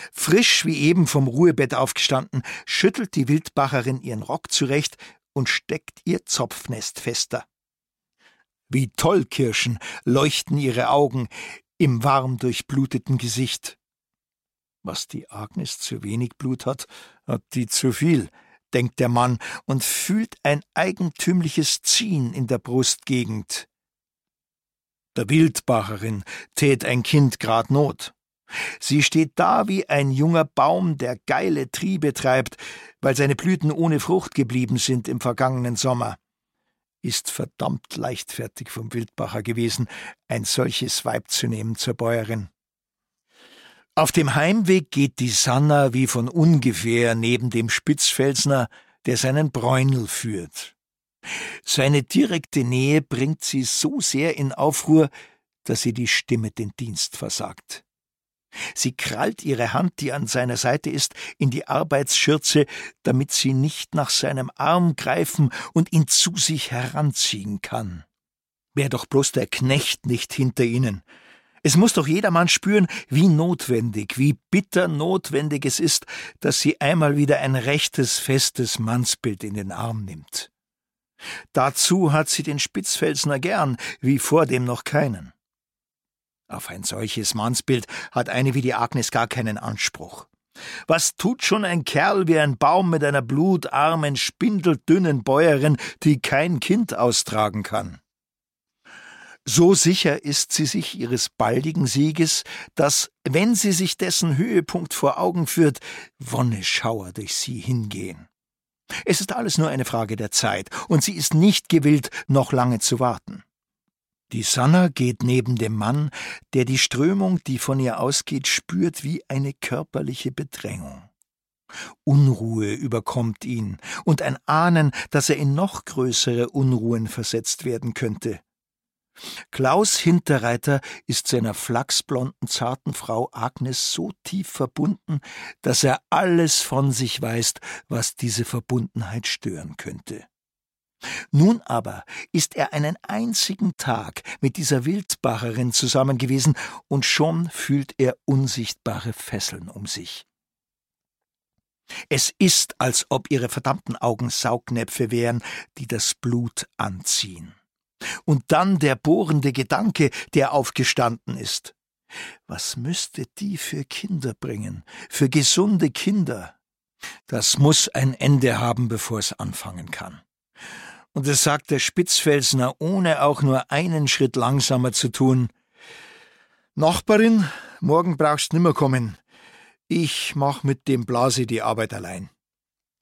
Frisch wie eben vom Ruhebett aufgestanden, schüttelt die Wildbacherin ihren Rock zurecht und steckt ihr Zopfnest fester. Wie Tollkirschen leuchten ihre Augen im warm durchbluteten Gesicht. Was die Agnes zu wenig Blut hat, hat die zu viel, denkt der Mann und fühlt ein eigentümliches Ziehen in der Brustgegend. Der Wildbacherin tät ein Kind grad Not. Sie steht da wie ein junger Baum, der geile Triebe treibt, weil seine Blüten ohne Frucht geblieben sind im vergangenen Sommer. Ist verdammt leichtfertig vom Wildbacher gewesen, ein solches Weib zu nehmen zur Bäuerin. Auf dem Heimweg geht die Sanna wie von ungefähr neben dem Spitzfelsner, der seinen Bräunl führt. Seine direkte Nähe bringt sie so sehr in Aufruhr, dass sie die Stimme den Dienst versagt. Sie krallt ihre Hand, die an seiner Seite ist, in die Arbeitsschürze, damit sie nicht nach seinem Arm greifen und ihn zu sich heranziehen kann. Wär doch bloß der Knecht nicht hinter ihnen. Es muss doch jedermann spüren, wie notwendig, wie bitter notwendig es ist, dass sie einmal wieder ein rechtes, festes Mannsbild in den Arm nimmt. Dazu hat sie den Spitzfelsner gern, wie vordem noch keinen. Auf ein solches Mannsbild hat eine wie die Agnes gar keinen Anspruch. Was tut schon ein Kerl wie ein Baum mit einer blutarmen, spindeldünnen Bäuerin, die kein Kind austragen kann? So sicher ist sie sich ihres baldigen Sieges, dass, wenn sie sich dessen Höhepunkt vor Augen führt, Wonneschauer durch sie hingehen. Es ist alles nur eine Frage der Zeit, und sie ist nicht gewillt, noch lange zu warten. Die Sanna geht neben dem Mann, der die Strömung, die von ihr ausgeht, spürt wie eine körperliche Bedrängung. Unruhe überkommt ihn und ein Ahnen, dass er in noch größere Unruhen versetzt werden könnte. Klaus Hinterreiter ist seiner flachsblonden, zarten Frau Agnes so tief verbunden, dass er alles von sich weiß, was diese Verbundenheit stören könnte. Nun aber ist er einen einzigen Tag mit dieser Wildbacherin zusammen gewesen, und schon fühlt er unsichtbare Fesseln um sich. Es ist, als ob ihre verdammten Augen Saugnäpfe wären, die das Blut anziehen. Und dann der bohrende Gedanke, der aufgestanden ist. Was müsste die für Kinder bringen, für gesunde Kinder? Das muss ein Ende haben, bevor es anfangen kann. Und es sagt der Spitzfelsner, ohne auch nur einen Schritt langsamer zu tun: Nachbarin, morgen brauchst nimmer kommen. Ich mach mit dem Blasi die Arbeit allein.